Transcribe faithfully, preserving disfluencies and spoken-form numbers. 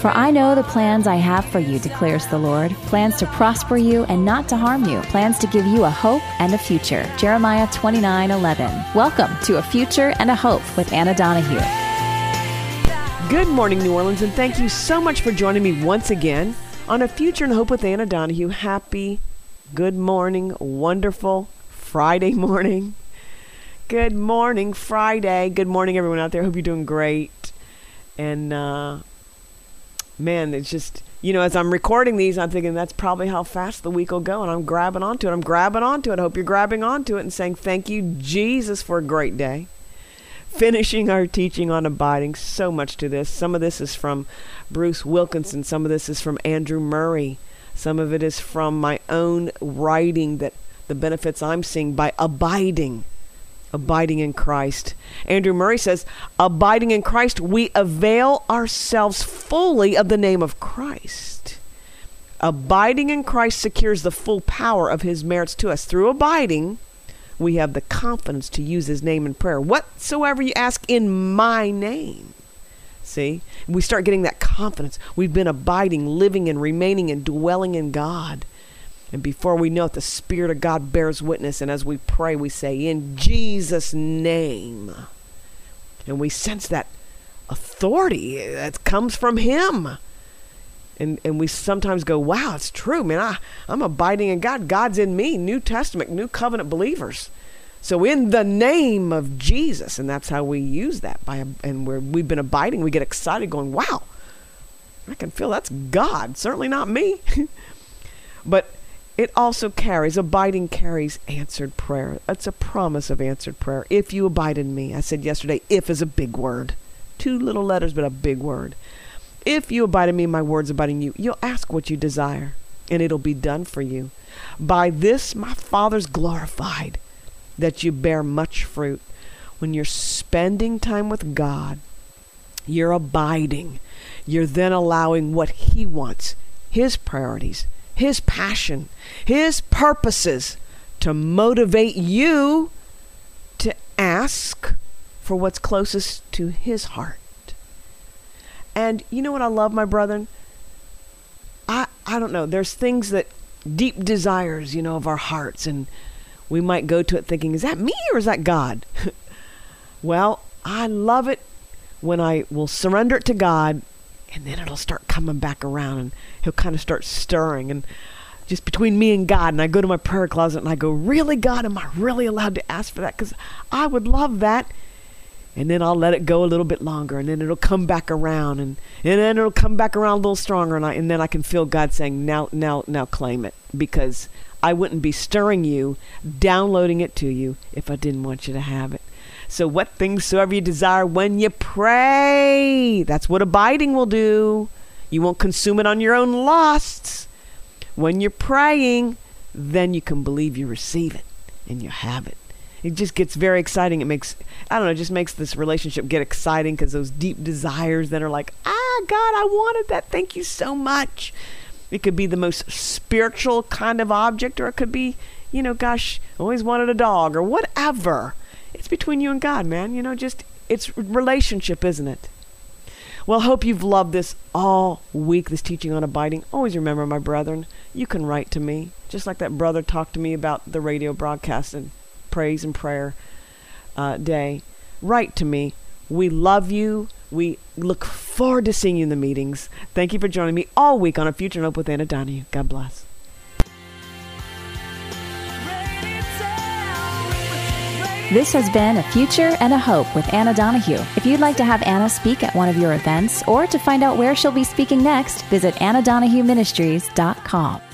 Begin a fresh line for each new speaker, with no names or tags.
For I know the plans I have for you, declares the Lord, plans to prosper you and not to harm you, plans to give you a hope and a future. Jeremiah twenty-nine eleven. Welcome to A Future and a Hope with Anna Donahue.
Good morning, New Orleans, and thank you so much for joining me once again on A Future and Hope with Anna Donahue. Happy, good morning, wonderful Friday morning. Good morning, Friday. Good morning, everyone out there. Hope you're doing great. And, uh, man, it's just, you know, as I'm recording these, I'm thinking that's probably how fast the week will go, and I'm grabbing onto it. I'm grabbing onto it. I hope you're grabbing onto it and saying, thank you, Jesus, for a great day. Finishing our teaching on abiding. So much to this. Some of this is from Bruce Wilkinson. Some of this is from Andrew Murray. Some of it is from my own writing, that the benefits I'm seeing by abiding. Abiding in Christ. Andrew Murray says, abiding in Christ, we avail ourselves fully of the name of Christ. Abiding in Christ secures the full power of his merits to us. Through abiding, we have the confidence to use his name in prayer. Whatsoever you ask in my name. See, we start getting that confidence. We've been abiding, living and remaining and dwelling in God. And before we know it, the Spirit of God bears witness. And as we pray, we say, in Jesus' name. And we sense that authority that comes from him. And and we sometimes go, wow, it's true, man. I, I'm abiding in God. God's in me. New Testament, New Covenant believers. So in the name of Jesus. And that's how we use that. By And we're, we've been abiding. We get excited going, wow, I can feel that's God. Certainly not me. But it also carries, abiding carries answered prayer. That's a promise of answered prayer. If you abide in me. I said yesterday, if is a big word. Two little letters, but a big word. If you abide in me, my words abide in you, you'll ask what you desire, and it'll be done for you. By this my Father's glorified, that you bear much fruit. When you're spending time with God, you're abiding. You're then allowing what he wants, his priorities, his passion, his purposes to motivate you to ask for what's closest to his heart. And you know what I love, my brethren? I, I don't know. There's things that deep desires, you know, of our hearts, and we might go to it thinking, is that me or is that God? Well, I love it when I will surrender it to God, and then it'll start coming back around, and he'll kind of start stirring, and just between me and God. And I go to my prayer closet and I go, really, God, am I really allowed to ask for that? Because I would love that. And then I'll let it go a little bit longer, and then it'll come back around, and, and then it'll come back around a little stronger, and I and then I can feel God saying, now, now, now claim it, because I wouldn't be stirring you, downloading it to you, if I didn't want you to have it. So what things soever you desire when you pray, that's what abiding will do. You won't consume it on your own lusts. When you're praying, then you can believe you receive it, and you have it. It just gets very exciting. It makes, I don't know, it just makes this relationship get exciting, because those deep desires then are like, ah, God, I wanted that. Thank you so much. It could be the most spiritual kind of object, or it could be, you know, gosh, I always wanted a dog, or whatever. It's between you and God, man. You know, just, it's relationship, isn't it? Well, hope you've loved this all week, this teaching on abiding. Always remember, my brethren, you can write to me, just like that brother talked to me about the radio broadcast and praise and prayer uh, day. Write to me. We love you. We look forward to seeing you in the meetings. Thank you for joining me all week on A Future and Hope with Anna Donahue. God bless.
This has been A Future and a Hope with Anna Donahue. If you'd like to have Anna speak at one of your events, or to find out where she'll be speaking next, visit anna donahue ministries dot com.